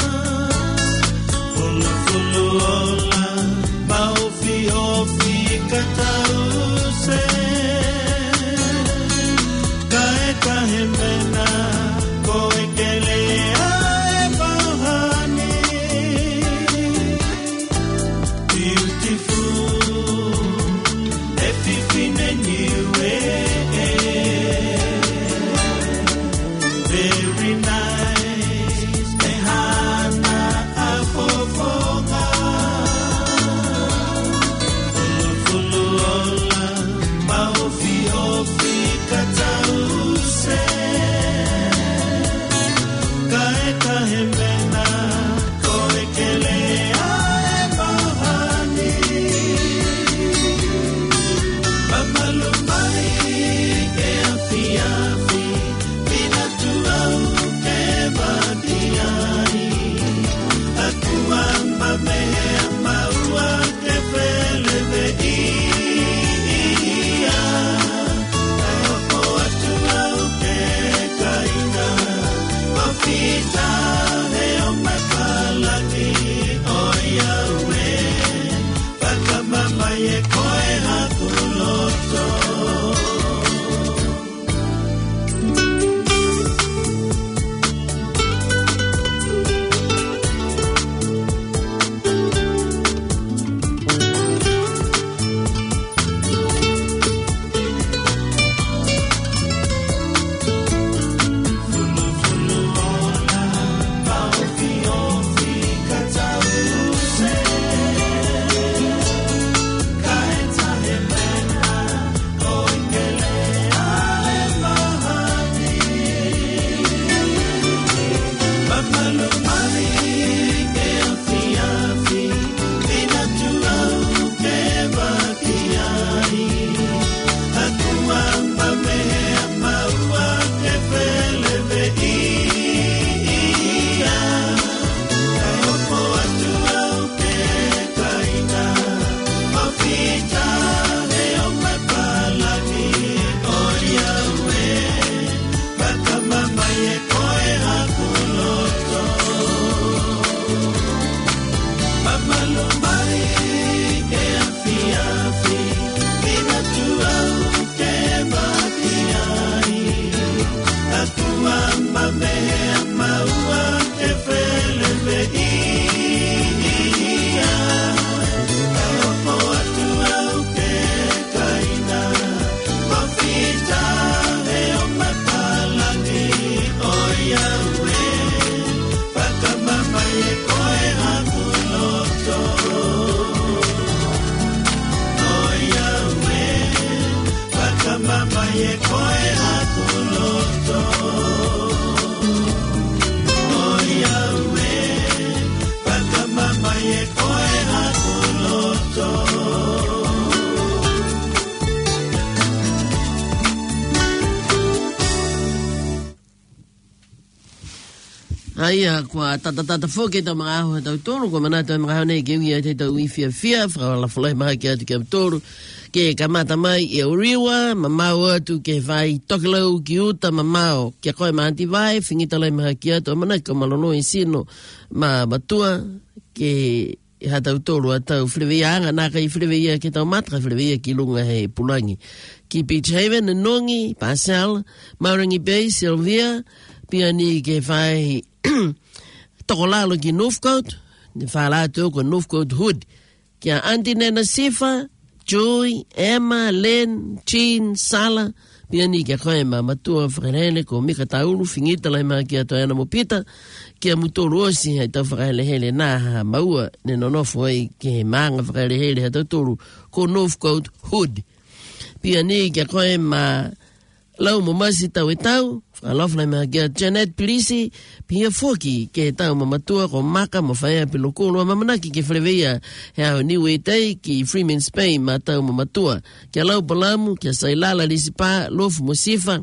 Aia, kua tata whoke ta mga aho tau tōru, kua manata mga aho nei ke ui te tau fia, whakala whalai maha ki atu ki am tōru, ke kamata mai e uriwa, mamau atu ke vai tokilau ki uta mamau, kia koe maanti vai, whingita lai maha ki atu, amanai ka malono i sino, ma matua, ke ha tau tōru a tau whiriwea anga, nā kai whiriwea ke tau matra, whiriwea ki lunga he Pulangi. Ki Beach Haven, Nongi, Pasal, Maurangi Bay, Sylvia, pia ni ke vai toko lalo ki Northcote, ni whala atu ko Northcote Hood. Kia Auntie Nena Sifa, Joy, Emma, Len, Jean, Sala, pia ni kia koe ma matua whakarele ko Mika Tauru, whingita lai maa kia to ana mo pita, kia mutoro osi hei tau whakarele hele nā ha maua, ne nonofo ai ke maanga whakarele hele hei tau toru ko Northcote Hood. Pia ni kia koe ma lau mo masi tau e tau, whakaloflai maha kia Janet Pilisi, pia foki ke tau mamatua ko maka mo whaia pilokolo, mamanaki ke whareweia he au niwe tei ki Freeman Spain ma tau mamatua, kia lau palamu, kia sailala lisipa, lofu mo sifa,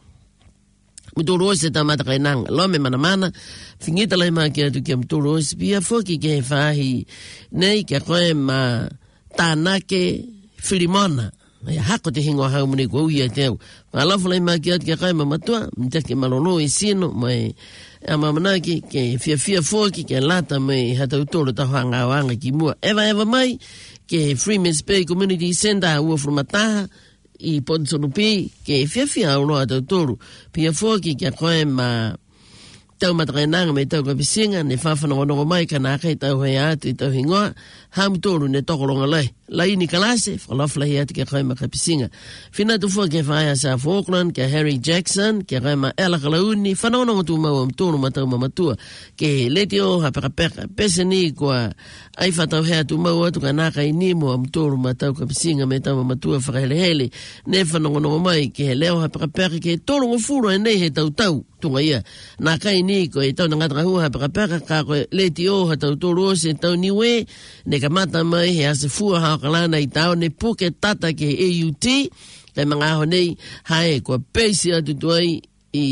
mutoro ose tau mata kainanga, lome mana, whingita lai maha kia tu kia mutoro ose, pia foki ke he whahi nei kia koe ma tānake Filimona, ia hako te hingo hau mune kua uia teo. Alafu lai maa ki atu kia kai mamatua, mtake malono i sino, mai a mamanaki ke fia foki, ke lata mai hatau toro taho hanga wanga ki mua. Eva mai, ke Freeman Bay Community Center, ua frumataha, i Ponsonupi, ke fia au loa hatau toro. Pia foki kia koe ma tau matakainanga me tau kapisinga, ne whawhanongonongo mai ka nā kai tau hei atu i tau hingoa, hamutoru ne tokolonga lai. Lai ni kalase, whalawhla hei atu kia kai ma kapisinga. Whina tu fua kia whaia sa Auckland, kia Harry Jackson, kia kai ma Ela Kalauni, whanongonongo tu mau amtoru matau mamatua, ke leti o hapekapeka, pese ni kua ai whatau hea tu mau atu ka nā kai ni mo amtoru matau kapisinga me tau mamatua whakahelehele, ne whanongonongo mai ke he leo hapekapeka, ke torongo furo e nei he tau tunga ia. Nā kai ni ko e tau na ngata kahua hapekapeka, ka koe leti o ha tau toru o se tau niwe, ne ka mata mai he ase fua hao kalana i tau ne puke tata ke AUT, kai mga aho nei hae kua peisi atu tuai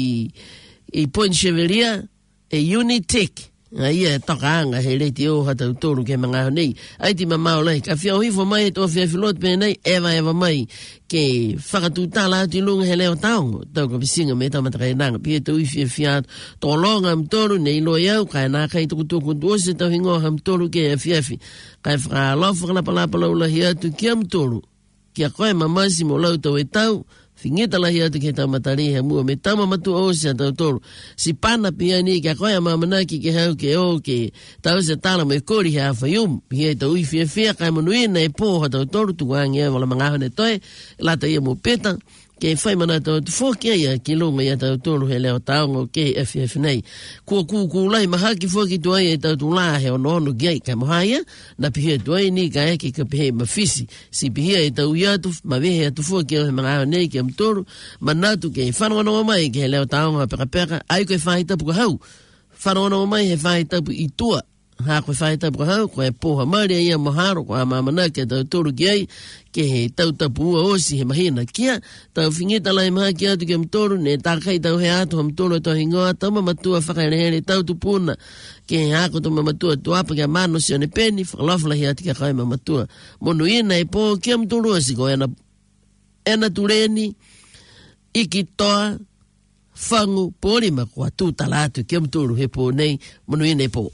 i Point Chevalier e Unitek. Ia toka anga he reiti o hatau toru ke mga aho nei. Aiti mamao lai, ka whiau hifo mai e tō whiawhilot pē nei, eva mai ke whakatū tāla atu i lunga he leo taongo. Tau ka pisinga me tau matakai nanga, pia tau i whiawhiat tō longa amtoru nei loi au, kai nā kai tukutuku tuose tau hingoa amtoru ke e whiawhi. Kai whakalofu kalapalapa lau lahi atu ki amtoru. Kia koe mamasi mo lau tau e tau, whingita lahi atu ke tau matari he mua me tau mamatu o se tau toru. Si pana pia ni kia koe mamanaki ke hau ke o ke tau se tala me kori he awhaium. Pia tau i whiawhia kai manuina e pō ha tau toru tukuangi e wala mga hone toe, lata ia mo peta, ke whai mana tau tu whokia ia ki lunga ia tau toru he leo taongo ke e whiawhinei. Kua kūkūlai mahaki whoki tuai e tau tu lā he ono giai kai mohaia, na pihia tuai ni ka eke ka pihe mawhisi. Si pihia e tau iatu, mawehe atu whokia he mga nei ke amtoru, manatu ke whanonga mai ke he leo taongo peka, ai koe whahitapu ka hau. Whanonga mai he whahitapu i tua. Ha koe whahitapu ka hau, koe poha maria ia moharo, koe amamana ke tau toru ki ai, ke he tau tapu ua osi he mahina kia, tau whingita lai maha ki atu ke amtoru, ne takai tau he atu amtoru e tau hingoa, tau mamatua whakaerehere tau tupuna, ke he hako tau mamatua tuapa ke amano si one peni, whakalofla hi ati ke kai mamatua. Monu ina e po ki amtoru osi ko ena tureni, iki toa, whangu, porima kua tū talatu ki amtoru he po nei, monu ina e po.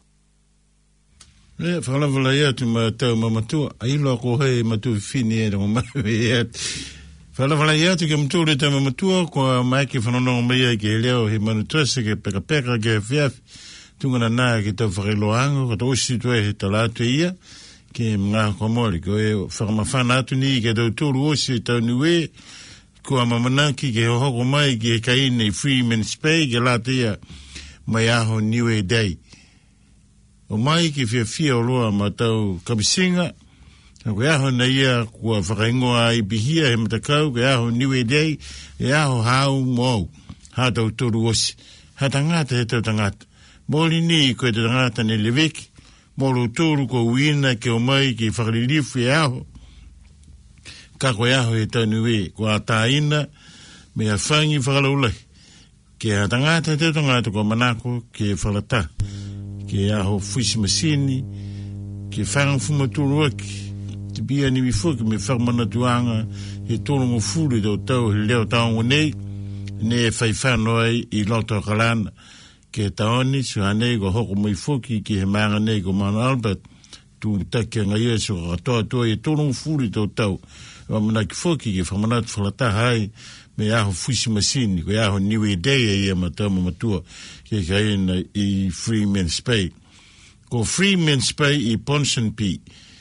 Le whakalawala ia tu ma tau mamatua, a ilo ko hei matu whini e rango mawe ia. Whakalawala ia tu ke mtore tau mamatua, kua maike whanonongo mai ai ke leo he manutuase ke peka ke whiawhi. Tungana nā ke tau whakiloango, ka tau osi tue he talatu ia, ke mga kua mori, ko e whakamawhana atu ni ke tau tōru osi tau niwe, kua mamanaki ke hoko mai ke kaine Freeman Bay, ke lata ia mai aho niwe dei. O mai ki whiawhia o loa ma tau kapisinga, koe aho na ia kua whakaingoa i bihia he matakau, koe aho niwe dei, e aho hau mou, ha tau toru osi, ha tangata he tau tangata. Mōli ni koe te tangata ne leweki, mōlo toru ko uina ke o mai ki whakaririfu e aho, ka koe aho he tau niwe, kua tā ina, me a whangi whakalaulai. ke a tangata te tangata ko manako ke whalata ke aho fuisi masini ke whanga fumaturu aki te bia ni wifuki me whamana tuanga he tonu mo furi do tau he leo taongo nei ne whaifano ai I loto kalana ke taoni suhanei ko hoko mo wifuki ki he maanga nei ko Mount Albert tu take nga Yesu katoa toa he tonu mo furi do tau wa mana ki fuki ke whamana tu whalata hai me aho fuisi masini ko aho niwe dei e matama matua ke kaina I Freeman's Bay ko Freeman's Bay I Ponsonby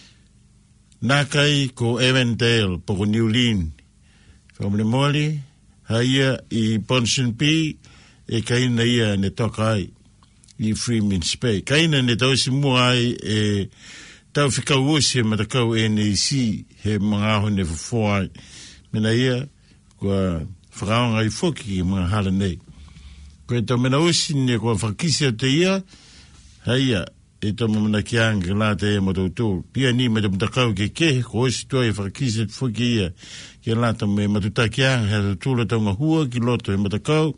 Nakai ko Avondale po New Lynn. Family moli haia I Ponsonby e kaina ia ne tokai I Freeman's Bay. Kaina ne tausi mua ai e tau whikau osi e matakau NEC he mga aho ne fufuai. Mena ia kua whakaonga I foki I mga hala nei. Koe tau mena osi ne kua whakisia te ia haia e tamo mana ki anga la te e matoutou. Pia ni me te mtakau ke ko osi toa e whakakise te whuki ia ke la tamo e matuta ki anga he tūla taunga hua ki loto e matakau.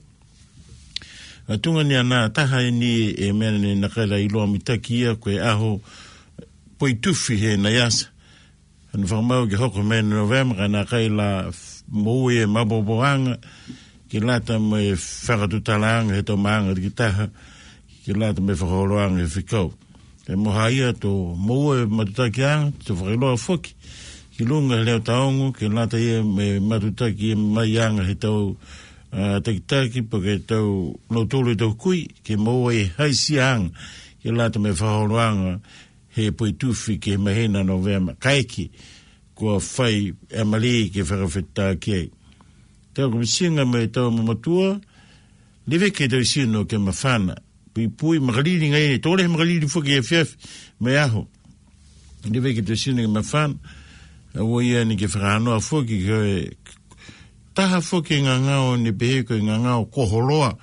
A tunga ni ana taha e ni e mena ni nakaila I loa mitaki ia koe aho poi tufi he na yasa. Anu whakamau ke hoko mena November ka nakaila moue e maboboanga ke la tamo e whakatutala anga he tau maanga ki taha ke la tamo e whakaholoanga e whikau. E mohaia to moe matutaki anga, te whakiloa whoki. Ki lunga leo taongo, ke lata ia me matutaki e mai anga he tau takitaki, po ke tau notolo I tau kui, ke moe e haisi anga, ke lata me whaholoanga he poi tufi ke mahena November. Kaiki, kua whai amali ke whakawheta ki ei. Tau kumisinga me tau mamatua, lewe ke tau sino ke mawhana, pui makalili ngai tole makalili foki e fiaf me aho ni veke te sine me fan o ia ni ke frano foki ke taha foki ngangao ni beheko ngangao koholoa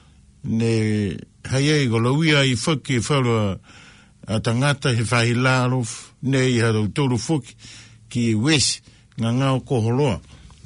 ne haye goloia I foki falo atangata he fahilaro ne I hado tolu foki ki wes ngangao koholoa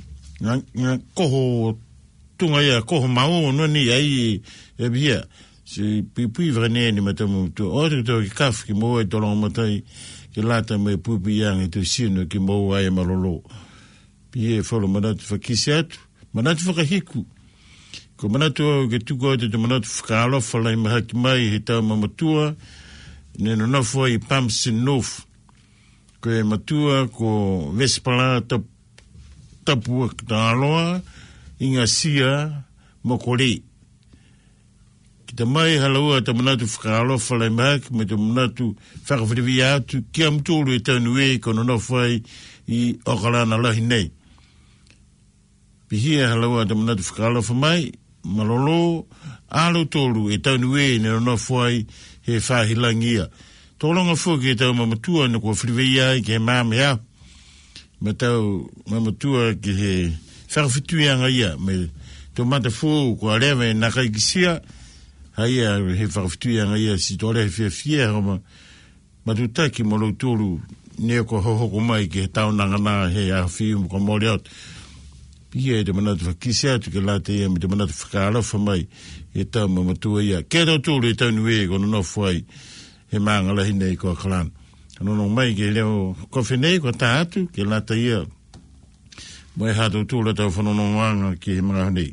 koho tunga ia koho mao no ni ai e bia si pipi vrene ni matamu tu ore to ki kaf ki mo e tolong matai ki lata me pupi yang e tu sino ki mo ai malolo pie folo manat fakisiat manat fakahiku ko manatu ke tu go te manat fakalo fala me hakimai hita mamatua ne no foi pam sinof ko e matua ko vespala tapu taloa inga sia mokoli Kita mai halaua ta manatu whakalo whalai mahak me te manatu whakawhiriwi atu ki am tūru e taunu e kono no whai I okalana lahi nei. Pihia halaua ta manatu whakalo whamai malolo alo tōru e taunu e ne no whai he whahilangia. Tōlonga whuki e tau mamatua na kua whiriwi ai ke he māme au. Me tau mamatua ki he whakawhituianga ia me tō mata whū kua rewe nakai kisia haia he whakawhituianga ia si tōre he whia homa matutaki mo lau tōru nea ko hohoko mai ke he taunanga nā he a whiu ko mori out. Pia e te manatu whakisi atu ke late ia me te manatu whakaarafa mai e tau mamatua ia. Kea tau tōru e taunu e kono no whai he maanga lahi nei ko a kalana. Anono mai ke leo kofi nei ko tā atu ke late ia mo e hātou tōru tau whanono wanga ke he mga nei.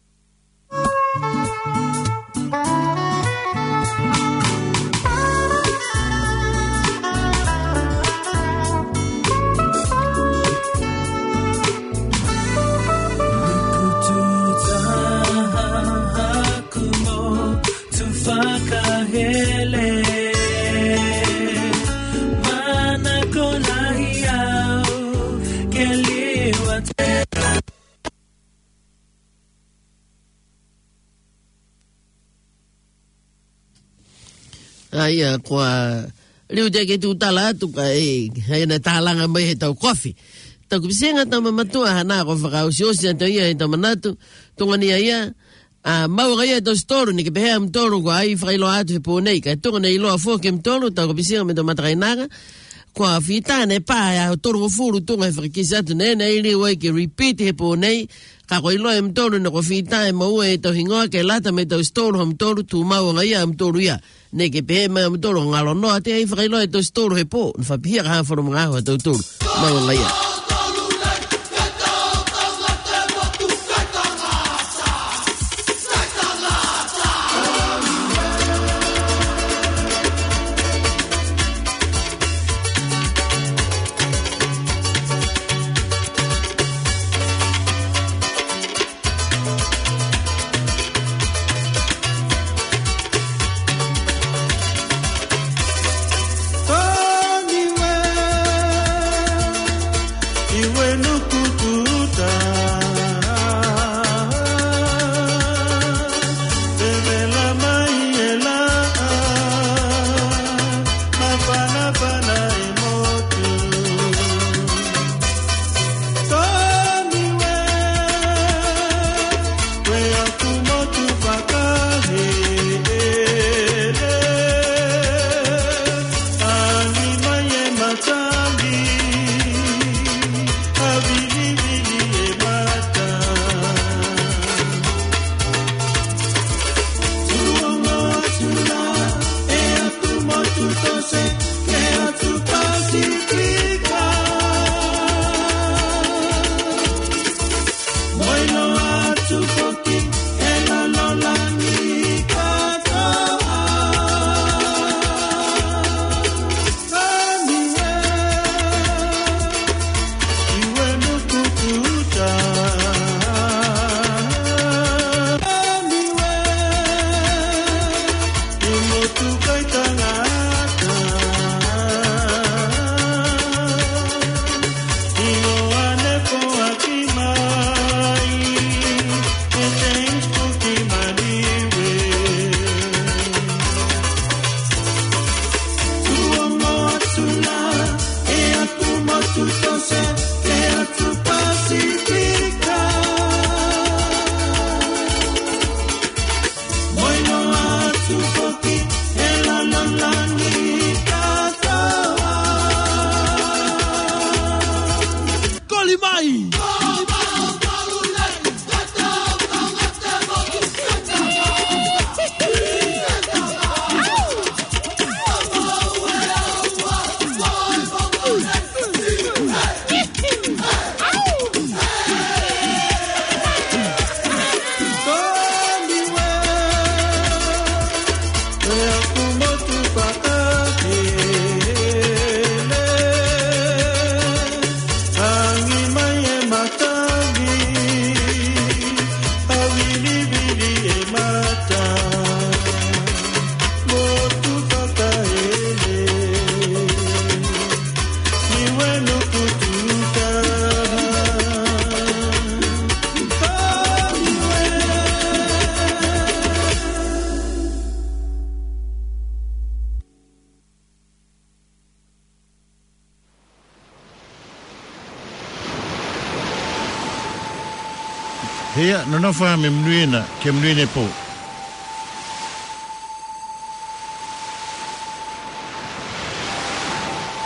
Aia kwa liu te ke tu tala atu ka e hai na talanga mai he tau kofi. Tau kupisenga tau mamatua hana ko whakausiosi anta ia he tau manatu tunga ni ia mau ka ia tau storu ni ke pehea mtoru ko ai whakailo atu he pōnei ka tunga na iloa fōke mtoru tau kupisenga me tau matakainaga kwa whitane pā ya toru furu tunga he whakakisi atu ne ili wai ke repeat he pōnei ka koe loe mtoro na ko whitae maua e tau hingoa ke lata me tau storo ha mtoro tu mau nga ia mtoro ia. Ne ke pehe mai mtoro ngalo noa te ai whakailoe tau storo he po. Nwhapihia ka hawharo mga ahua tau toro mau nga ia. Hea, nana wha me mnuina, ke mnuine po.